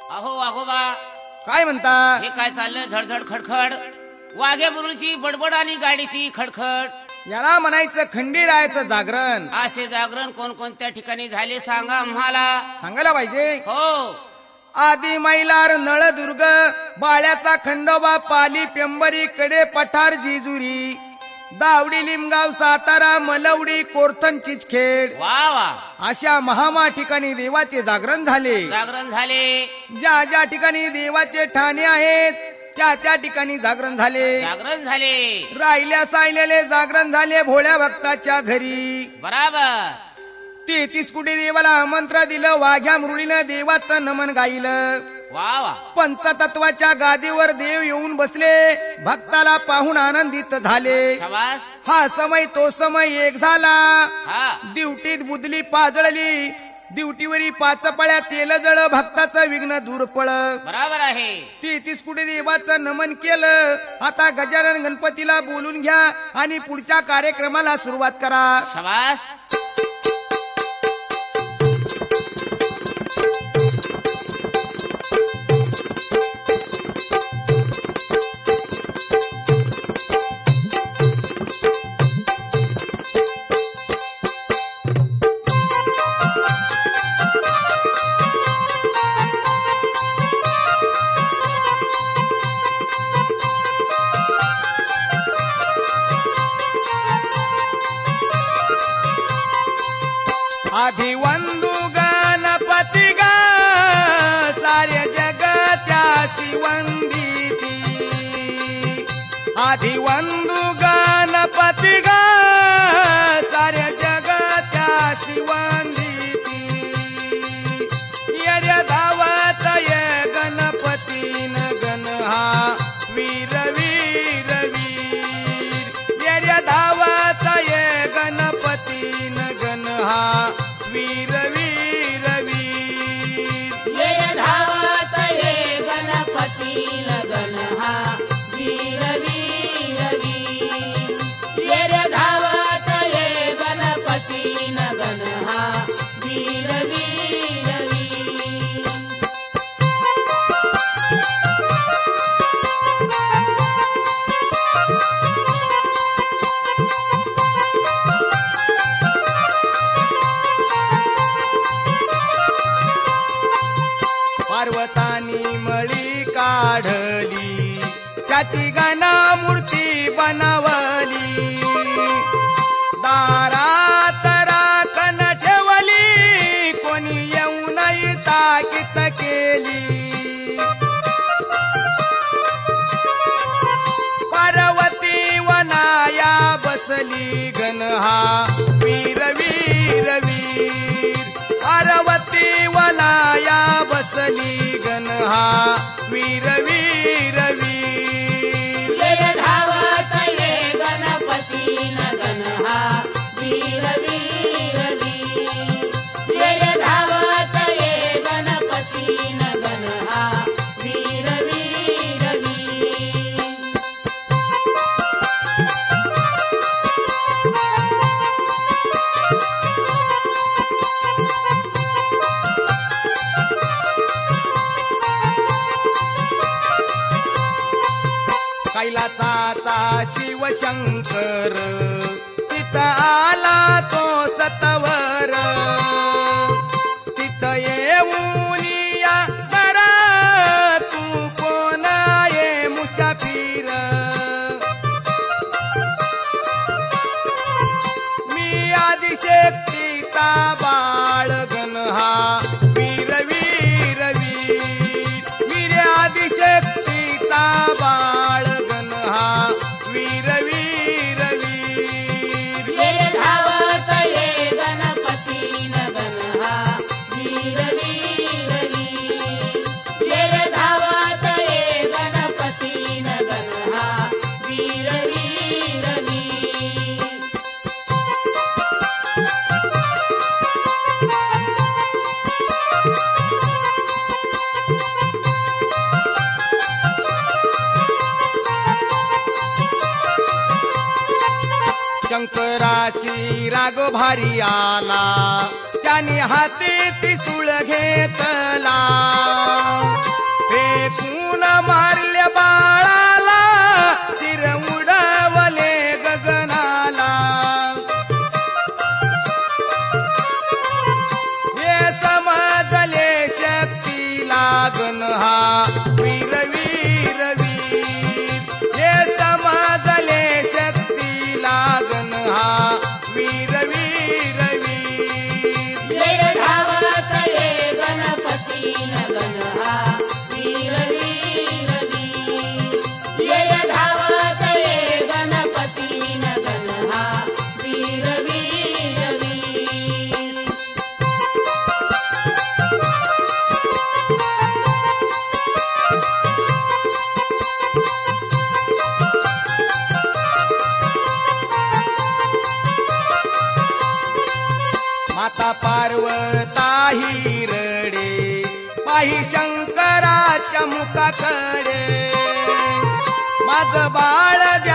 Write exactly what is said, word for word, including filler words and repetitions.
अहो आगोबा, काय म्हणता? हे काय चाललंय? धडधड खडखड, वाघ्या मुरळीची बडबड आणि गाडीची खडखड. याला म्हणायचं खंडीरायाचं जागरण. असे जागरण कोणकोणत्या ठिकाणी झाले सांगा आम्हाला. सांगायला पाहिजे. हो. आदी मैलार नळदुर्ग, बाळ्याचा खंडोबा, पाली पेंबरी, कडे पठार जेजुरी, दावडी लिमगाव, सातारा, मलवडी, कोरथन, चिचखेड, वा वा, अशा महामा ठिकाणी देवाचे जागरण झाले. जागरण झाले. ज्या ज्या ठिकाणी देवाचे ठाणे आहेत त्या त्या ठिकाणी जागरण झाले. जागरण झाले. राहिल्या सायलेले जागरण झाले भोळ्या भक्ताच्या घरी. बराबर. तेहतीस कोटी देवाला आमंत्रण दिलं. वाघ्या मुरळीनं देवाचं नमन गायलं. वा वा. पंचतत्वाच्या गादीवर देव येऊन बसले. भक्ताला पाहून आनंदित झाले. शाबास. हा समय तो समय एक झाला. हा. दिवटीत बुदली पाजळली, दिवटीवरी पाच पळ्या तेल जळ, भक्ताचं विघ्न दूर पळ. बराबर आहे. तेहतीस कोटी देवाचं नमन केलं. आता गजानन गणपतीला बोलून घ्या आणि पुढच्या कार्यक्रमाला सुरुवात करा. शाबास. आधी वंदू गणपती ग, सारे जगत्यासी वंदिती. आधी वंदू गणपती ग, सारे जगत्यासी वंदिती. येड्या धावत ये गणपती न गण हा वीर वीर वीर. येड्या धावत ये गणपती न गण हा वीर वीर वीर. ये धावत ये गणपती लगन हा वीर वीर वीर. ये धावत ये गणपती लगन हा वीर वीर वीर. पार्वतानी मळी काढली, त्याची गाना मूर्ती बनवली. दारात राखण ठेवली, कोणी येऊ नाही ताकीत केली. पार्वती वनाया बसली, गण हा वीर वीर वीर. पार्वती वनाया बसली, गण हा वीर वीर वीर. ये धावत ये गणपती लगन हा वीर वीर वीर. ये धावत ये गणपती लगन हा वीर वीर वीर. कैलासाचा शिवशंकर, तिथं आला तो सतवर. तिथं येऊन या करा, तू कोण आहे मुसाफिर. मी आदिशक्तीचा बाळ, गण हा वीर वीर वीर. मी रे आदिशक्तीचा बाळ, गण हा वीर वीर वीर. ये धावत ये गणपती लगन हा वीर वीर वीर. ये धावत ये गणपती लगन हा वीर वीर वीर. शंकराशी राग भारी आला, त्याने हाती त्रिशूळ घेतला. नगन हा वीर वीर वीर. ये धावत ये गणपती नगन हा वीर वीर वीर. माता पार्वता ही रडे पाही शंकराच्या मुखाकडे माझं बाळ द्या